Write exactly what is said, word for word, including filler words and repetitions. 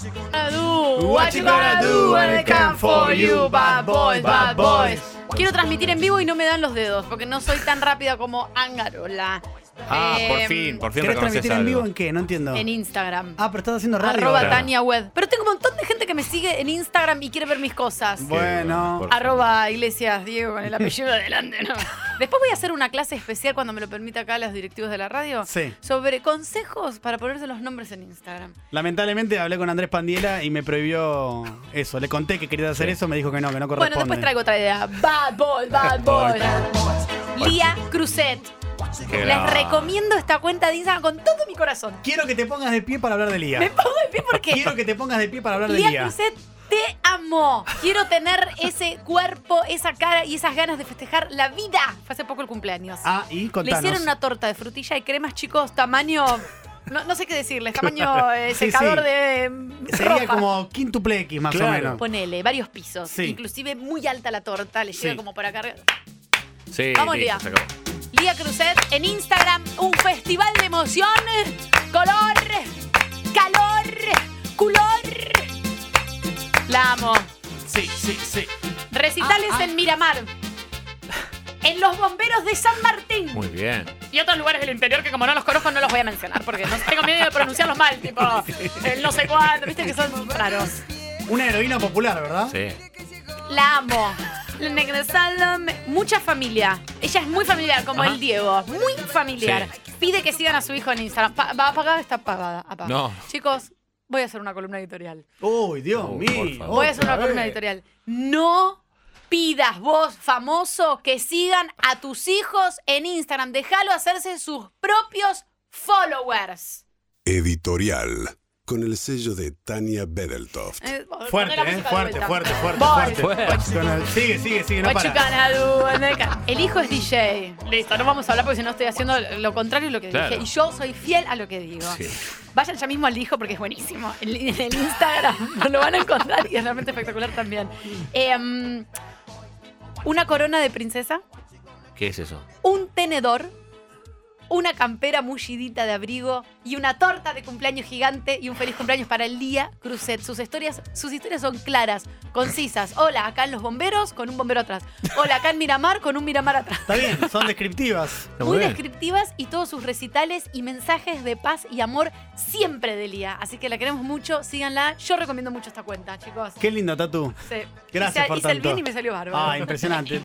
What you gonna do when it come for you, bad boys, bad boys. Quiero transmitir en vivo y no me dan los dedos, porque no soy tan rápida como Angarola. Ah, eh, por fin, por fin ¿Querés reconoces transmitir algo. en vivo en qué? No entiendo. En Instagram. Ah, pero estás haciendo radio. Arroba ahora. Tania Wed. Pero tengo un montón de gente que me sigue en Instagram y quiere ver mis cosas. Bueno. Por- Arroba Iglesias Diego con el apellido adelante, ¿no? Después voy a hacer una clase especial cuando me lo permita acá los directivos de la radio. Sí. Sobre consejos para ponerse los nombres en Instagram. Lamentablemente hablé con Andrés Pandiela y me prohibió eso. Le conté que quería hacer Sí. eso, me dijo que no, que no corresponde. Bueno, después traigo otra idea. Bad boy, bad boy. Lía Cruzet. Qué Les grande. recomiendo esta cuenta de Instagram con todo mi corazón. Quiero que te pongas de pie para hablar de Lía. Me pongo de pie porque Quiero que te pongas de pie para hablar de Lía Lía. Cruzet, te amo. Quiero tener ese cuerpo, esa cara y esas ganas de festejar la vida. Fue hace poco el cumpleaños. Ah, y Le contanos. hicieron una torta de frutilla y cremas, chicos, tamaño... No, no sé qué decirles, tamaño eh, Sí, secador sí. de mm, Sería ropa. como quíntuple X más Claro. o menos. Ponele, varios pisos. Sí. Inclusive muy alta la torta, le llega Sí. como por acá arriba. Sí, Vamos, listo, Lía. se acabó. Lía Cruzet en Instagram, un festival de emoción, color, calor, color. La amo. Sí, sí, sí. Recitales Ah, ah. en Miramar. En los bomberos de San Martín. Muy bien. Y otros lugares del interior que como no los conozco no los voy a mencionar porque no tengo miedo de pronunciarlos mal, tipo el no sé cuánto, viste que son raros. Una heroína popular, ¿verdad? Sí. La amo. La negra Salome. Mucha familia. Ella es muy familiar, como Ajá. el Diego. Muy familiar. Pide que sigan a su hijo en Instagram. Pa- ¿Va apagada? Está apagada. apagada. No. Chicos, voy a hacer una columna editorial. Uy, Dios Oh, mío. por favor. Voy a hacer una otra columna vez. editorial. No pidas vos, famoso, que sigan a tus hijos en Instagram. Déjalo hacerse sus propios followers. Editorial. Con el sello de Tania Bedeltoft. Eh, Fuerte, poné la ¿eh? música de Fuerte, vuelta. fuerte, fuerte, Voy. fuerte. Con el- Sigue, sigue, sigue, no What you para. gonna do when they come? El hijo es D J. Listo, no vamos a hablar porque si no estoy haciendo lo contrario de lo que Claro. dije. Y yo soy fiel a lo que digo. Sí. Vayan ya mismo al hijo porque es buenísimo. En, en el Instagram lo van a encontrar y es realmente espectacular también. Em, una corona de princesa, ¿Qué es eso? un tenedor, una campera mullidita de abrigo y una torta de cumpleaños gigante y un feliz cumpleaños para Lía Cruzet. Sus historias, sus historias son claras, concisas. Hola, acá en Los Bomberos con un bombero atrás. Hola, acá en Miramar con un Miramar atrás. Está bien, son descriptivas. Está Muy bien. descriptivas y todos sus recitales y mensajes de paz y amor siempre de Lía. Así que la queremos mucho, síganla. Yo recomiendo mucho esta cuenta, chicos. Qué lindo, Tatu. Sí. Gracias Hice- por hice el tanto. bien y me salió bárbaro. Ah, impresionante.